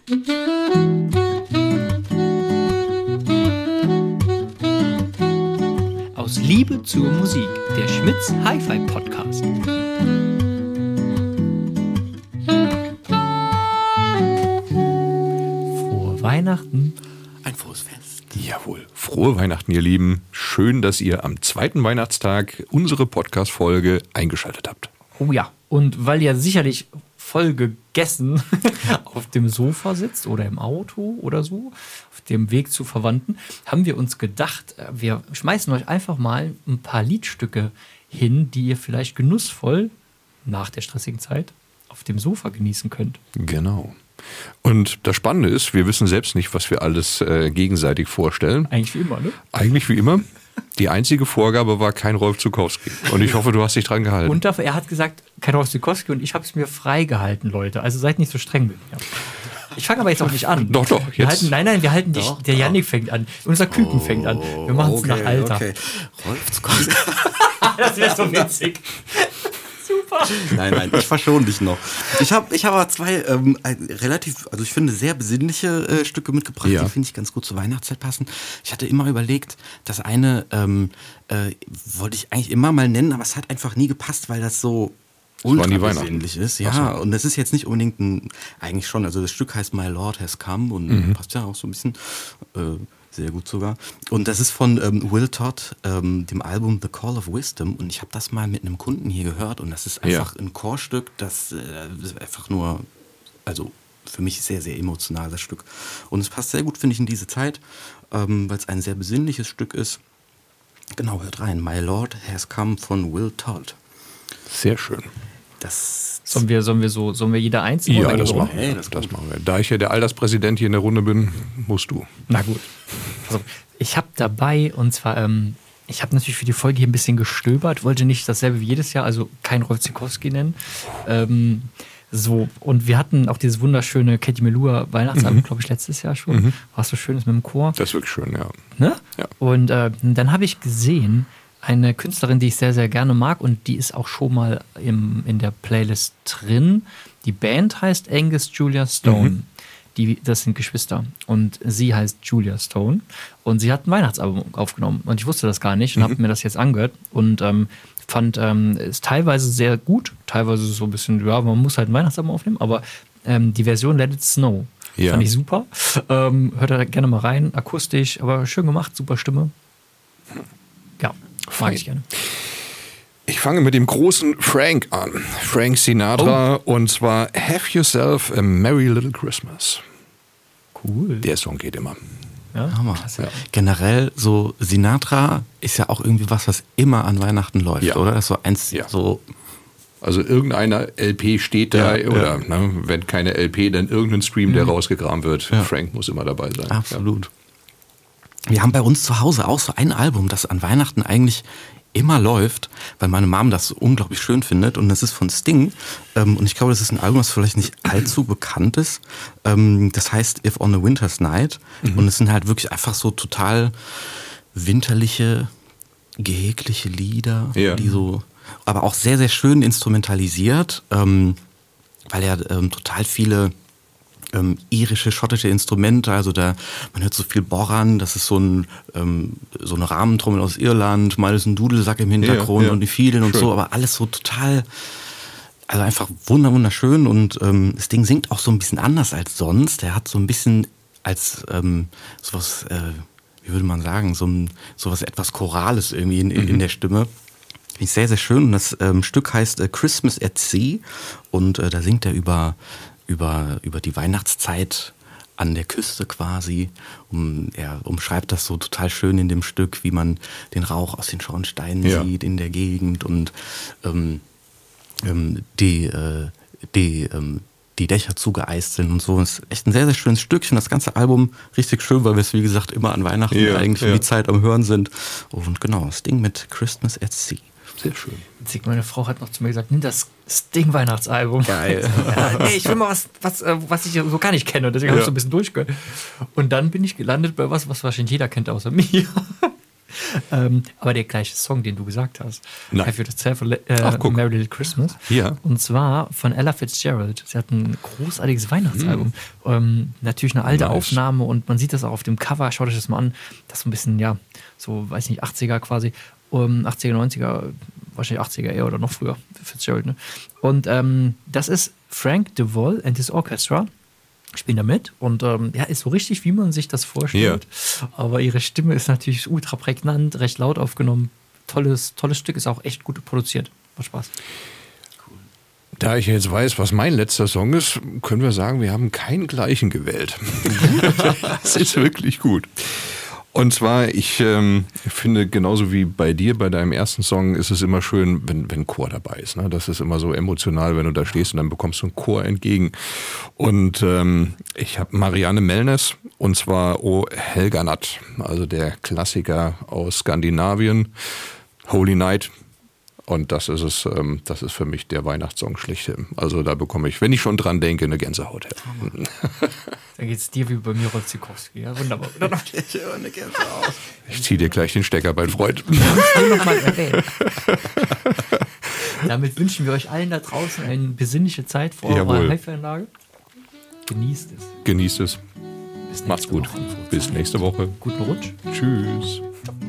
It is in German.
Aus Liebe zur Musik, der Schmitz Hi-Fi Podcast. Frohe Weihnachten. Ein frohes Fest. Jawohl. Frohe Weihnachten, ihr Lieben. Schön, dass ihr am zweiten Weihnachtstag unsere Podcast-Folge eingeschaltet habt. Oh ja, und weil ihr sicherlich voll gegessen auf dem Sofa sitzt oder im Auto oder so, auf dem Weg zu Verwandten, haben wir uns gedacht, wir schmeißen euch einfach mal ein paar Liedstücke hin, die ihr vielleicht genussvoll nach der stressigen Zeit auf dem Sofa genießen könnt. Genau. Und das Spannende ist, wir wissen selbst nicht, was wir alles gegenseitig vorstellen. Eigentlich wie immer, ne? Eigentlich wie immer. Die einzige Vorgabe war kein Rolf Zuckowski. Und ich hoffe, du hast dich dran gehalten. Und er hat gesagt, kein Rolf Zuckowski, und ich habe es mir frei gehalten, Leute. Also seid nicht so streng mit mir. Ich fange aber jetzt auch nicht an. Doch, jetzt. Wir halten dich. Der Jannik fängt an. Unser Küken fängt an. Wir machen es nach Alter. Okay. Rolf Zuckowski. Das wäre so witzig. Super. Nein, ich verschone dich noch. Ich hab aber zwei also ich finde, sehr besinnliche Stücke mitgebracht, ja. Die finde ich ganz gut zur Weihnachtszeit passen. Ich hatte immer überlegt, das eine wollte ich eigentlich immer mal nennen, aber es hat einfach nie gepasst, weil das so ultra besinnlich ist. Ja, und das ist jetzt nicht unbedingt eigentlich schon, also das Stück heißt My Lord Has Come und passt ja auch so ein bisschen, sehr gut sogar. Und das ist von Will Todd, dem Album The Call of Wisdom. Und ich habe das mal mit einem Kunden hier gehört. Und das ist einfach ein Chorstück, das ist einfach nur, also für mich sehr, sehr emotionales Stück. Und es passt sehr gut, finde ich, in diese Zeit, weil es ein sehr besinnliches Stück ist. Genau, hört rein. My Lord Has Come von Will Todd. Sehr schön. Sollen wir jeder einzeln? Ja, das machen wir. Da ich ja der Alterspräsident hier in der Runde bin, musst du. Na gut. Also, ich habe dabei, und zwar, ich habe natürlich für die Folge hier ein bisschen gestöbert, wollte nicht dasselbe wie jedes Jahr, also kein Rolf Zuckowski nennen. Und wir hatten auch dieses wunderschöne Katie Melua Weihnachtsalbum, glaube ich, letztes Jahr schon. Was so schön ist mit dem Chor. Das ist wirklich schön, ja. Ne? Ja. Und dann habe ich gesehen, eine Künstlerin, die ich sehr, sehr gerne mag, und die ist auch schon mal in der Playlist drin. Die Band heißt Angus Julia Stone. Das sind Geschwister. Und sie heißt Julia Stone. Und sie hat ein Weihnachtsalbum aufgenommen. Und ich wusste das gar nicht und habe mir das jetzt angehört. Und fand es teilweise sehr gut. Teilweise so ein bisschen, ja, man muss halt ein Weihnachtsalbum aufnehmen. Aber die Version Let It Snow fand ich super. Hört da gerne mal rein. Akustisch, aber schön gemacht. Super Stimme. Ja. Mag ich gerne. Ich fange mit dem großen Frank an. Frank Sinatra. Und zwar Have Yourself a Merry Little Christmas. Cool. Der Song geht immer. Ja, Hammer. Ja. Generell so Sinatra ist ja auch irgendwie was immer an Weihnachten läuft, oder? Das ist so eins so. Also irgendeiner LP steht da oder ne, wenn keine LP, dann irgendein Stream, der rausgegraben wird. Ja. Frank muss immer dabei sein. Absolut. Ja. Wir haben bei uns zu Hause auch so ein Album, das an Weihnachten eigentlich immer läuft, weil meine Mom das so unglaublich schön findet, und das ist von Sting, und ich glaube, das ist ein Album, das vielleicht nicht allzu bekannt ist. Das heißt If on a Winter's Night, und es sind halt wirklich einfach so total winterliche, gehegliche Lieder, die so, aber auch sehr, sehr schön instrumentalisiert, weil er total viele irische, schottische Instrumente, also man hört so viel Boran, das ist so eine Rahmentrommel aus Irland, mal ist ein Dudelsack im Hintergrund und die Fiedeln und so, aber alles so total, also einfach wunderschön, und das Ding singt auch so ein bisschen anders als sonst. Er hat so ein bisschen als sowas, wie würde man sagen, sowas etwas Chorales irgendwie in der Stimme. Finde ich sehr, sehr schön, und das Stück heißt Christmas at Sea, und da singt er über die Weihnachtszeit an der Küste quasi. Er umschreibt das so total schön in dem Stück, wie man den Rauch aus den Schornsteinen sieht in der Gegend, und die Dächer zugeeist sind und so. Das ist echt ein sehr, sehr schönes Stück. Ich finde das ganze Album richtig schön, weil wir es, wie gesagt, immer an Weihnachten eigentlich um die Zeit am Hören sind. Und genau, das Ding mit Christmas at Sea. Sehr schön. Meine Frau hat noch zu mir gesagt, nimm das Sting-Weihnachtsalbum. Geil. Ich will mal was ich so gar nicht kenne. Und deswegen habe ich so ein bisschen durchgehört. Und dann bin ich gelandet bei was wahrscheinlich jeder kennt außer mir. Aber der gleiche Song, den du gesagt hast. Nein. Have Yourself Ach, a guck. Merry Little Christmas. Ja. Und zwar von Ella Fitzgerald. Sie hat ein großartiges Weihnachtsalbum. Natürlich eine alte Nice. Aufnahme und man sieht das auch auf dem Cover. Schaut euch das mal an. Das ist so ein bisschen, ja, so, weiß nicht, 80er quasi. 80er, 90er, wahrscheinlich 80er eher oder noch früher. Fitzgerald, ne? Und das ist Frank DeVol and his Orchestra. Spielen da mit und ja, ist so richtig, wie man sich das vorstellt. Aber ihre Stimme ist natürlich ultra prägnant, recht laut aufgenommen. Tolles Stück, ist auch echt gut produziert. Macht Spaß. Da ich jetzt weiß, was mein letzter Song ist, können wir sagen, wir haben keinen gleichen gewählt. Das ist wirklich gut. Und zwar, ich finde, genauso wie bei dir, bei deinem ersten Song, ist es immer schön, wenn Chor dabei ist. Ne? Das ist immer so emotional, wenn du da stehst und dann bekommst du einen Chor entgegen. Und ich habe Marianne Melners, und zwar O Helga Natt, also der Klassiker aus Skandinavien, Holy Night. Und das ist es, das ist für mich der Weihnachtssong schlechthin. Also da bekomme ich, wenn ich schon dran denke, eine Gänsehaut her. Dann geht es dir wie bei mir, Rolf Zukowski. Ja, wunderbar. Ich ziehe dir gleich den Stecker, mein Freund. Noch mal erwähnt. Damit wünschen wir euch allen da draußen eine besinnliche Zeit vor eurer Hi-Fi-Anlage. Genießt es. Genießt es. Bis Macht's nächste gut. Woche. Bis nächste Woche. Guten Rutsch. Tschüss. Ciao.